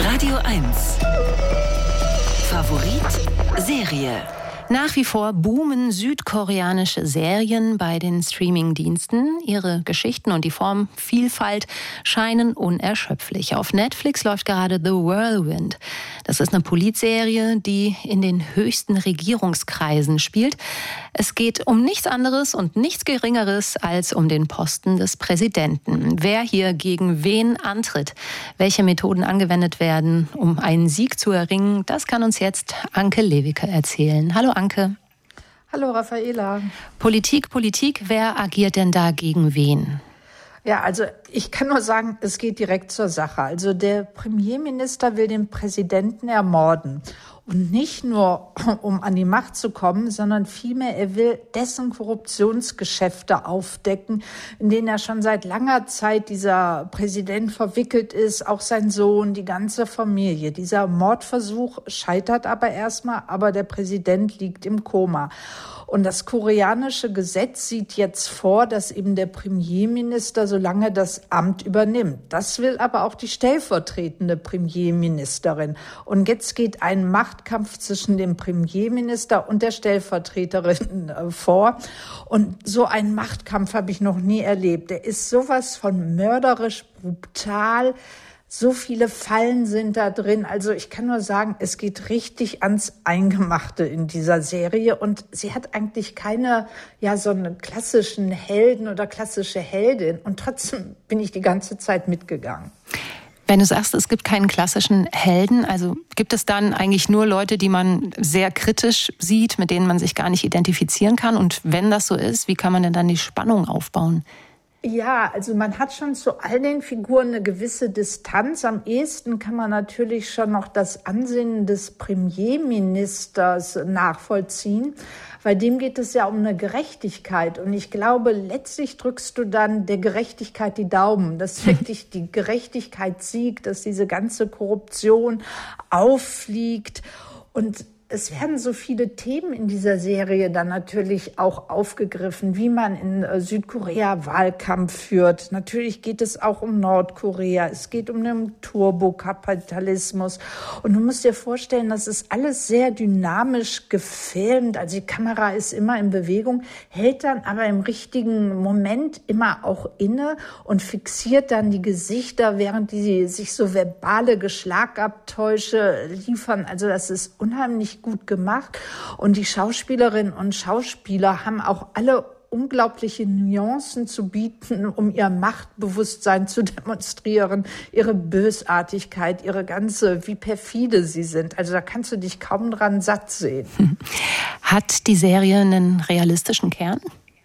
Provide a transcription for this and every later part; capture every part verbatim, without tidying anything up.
Radio eins. Favorit Serie. Nach wie vor boomen südkoreanische Serien bei den Streaming-Diensten. Ihre Geschichten und die Formvielfalt scheinen unerschöpflich. Auf Netflix läuft gerade The Whirlwind. Das ist eine Politserie, die in den höchsten Regierungskreisen spielt. Es geht um nichts anderes und nichts Geringeres als um den Posten des Präsidenten. Wer hier gegen wen antritt, welche Methoden angewendet werden, um einen Sieg zu erringen, das kann uns jetzt Anke Lewicke erzählen. Hallo Anke. Hallo Raffaela. Politik, Politik, wer agiert denn da gegen wen? Ja, also ich kann nur sagen, es geht direkt zur Sache. Also der Premierminister will den Präsidenten ermorden. Und nicht nur, um an die Macht zu kommen, sondern vielmehr, er will dessen Korruptionsgeschäfte aufdecken, in denen er schon seit langer Zeit dieser Präsident verwickelt ist, auch sein Sohn, die ganze Familie. Dieser Mordversuch scheitert aber erstmal, aber der Präsident liegt im Koma. Und das koreanische Gesetz sieht jetzt vor, dass eben der Premierminister so lange das Amt übernimmt. Das will aber auch die stellvertretende Premierministerin. Und jetzt geht ein Machtkampf zwischen dem Premierminister und der Stellvertreterin vor. Und so einen Machtkampf habe ich noch nie erlebt. Der ist sowas von mörderisch, brutal. So viele Fallen sind da drin. Also ich kann nur sagen, es geht richtig ans Eingemachte in dieser Serie. Und sie hat eigentlich keine, ja, so einen klassischen Helden oder klassische Heldin. Und trotzdem bin ich die ganze Zeit mitgegangen. Wenn du sagst, es gibt keinen klassischen Helden, also gibt es dann eigentlich nur Leute, die man sehr kritisch sieht, mit denen man sich gar nicht identifizieren kann? Und wenn das so ist, wie kann man denn dann die Spannung aufbauen? Ja, also man hat schon zu all den Figuren eine gewisse Distanz. Am ehesten kann man natürlich schon noch das Ansinnen des Premierministers nachvollziehen. Bei dem geht es ja um eine Gerechtigkeit. Und ich glaube, letztlich drückst du dann der Gerechtigkeit die Daumen, dass wirklich die Gerechtigkeit siegt, dass diese ganze Korruption auffliegt. Und es werden so viele Themen in dieser Serie dann natürlich auch aufgegriffen, wie man in Südkorea Wahlkampf führt. Natürlich geht es auch um Nordkorea. Es geht um den Turbokapitalismus. Und du musst dir vorstellen, das ist alles sehr dynamisch gefilmt. Also die Kamera ist immer in Bewegung, hält dann aber im richtigen Moment immer auch inne und fixiert dann die Gesichter, während die sich so verbale Geschlagabtäusche liefern. Also das ist unheimlich gut gemacht. Und die Schauspielerinnen und Schauspieler haben auch alle unglaubliche Nuancen zu bieten, um ihr Machtbewusstsein zu demonstrieren, ihre Bösartigkeit, ihre ganze, wie perfide sie sind. Also da kannst du dich kaum dran satt sehen. Hat die Serie einen realistischen Kern?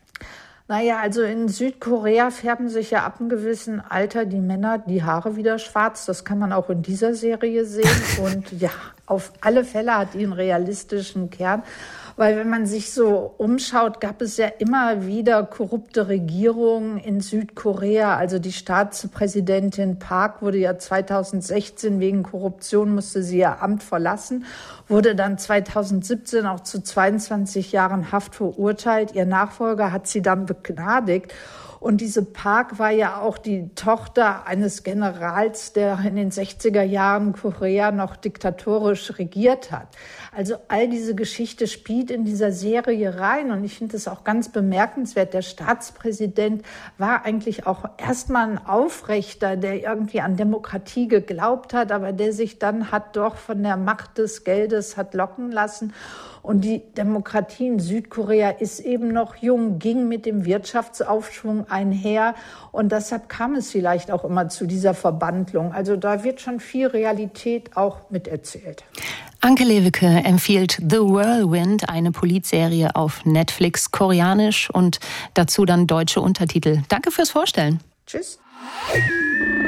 Naja, also in Südkorea färben sich ja ab einem gewissen Alter die Männer die Haare wieder schwarz. Das kann man auch in dieser Serie sehen. Und ja, auf alle Fälle hat die einen realistischen Kern. Weil wenn man sich so umschaut, gab es ja immer wieder korrupte Regierungen in Südkorea. Also die Staatspräsidentin Park wurde ja zweitausendsechzehn wegen Korruption, musste sie ihr Amt verlassen, wurde dann zweitausendsiebzehn auch zu zweiundzwanzig Jahren Haft verurteilt. Ihr Nachfolger hat sie dann begnadigt. Und diese Park war ja auch die Tochter eines Generals, der in den sechziger Jahren Korea noch diktatorisch regiert hat. Also all diese Geschichte spielt in dieser Serie rein. Und ich finde es auch ganz bemerkenswert. Der Staatspräsident war eigentlich auch erstmal ein Aufrechter, der irgendwie an Demokratie geglaubt hat, aber der sich dann hat doch von der Macht des Geldes hat locken lassen. Und die Demokratie in Südkorea ist eben noch jung, ging mit dem Wirtschaftsaufschwung einher. Und deshalb kam es vielleicht auch immer zu dieser Verbandlung. Also da wird schon viel Realität auch miterzählt. Anke Lewicke empfiehlt The Whirlwind, eine Politserie auf Netflix, koreanisch und dazu dann deutsche Untertitel. Danke fürs Vorstellen. Tschüss.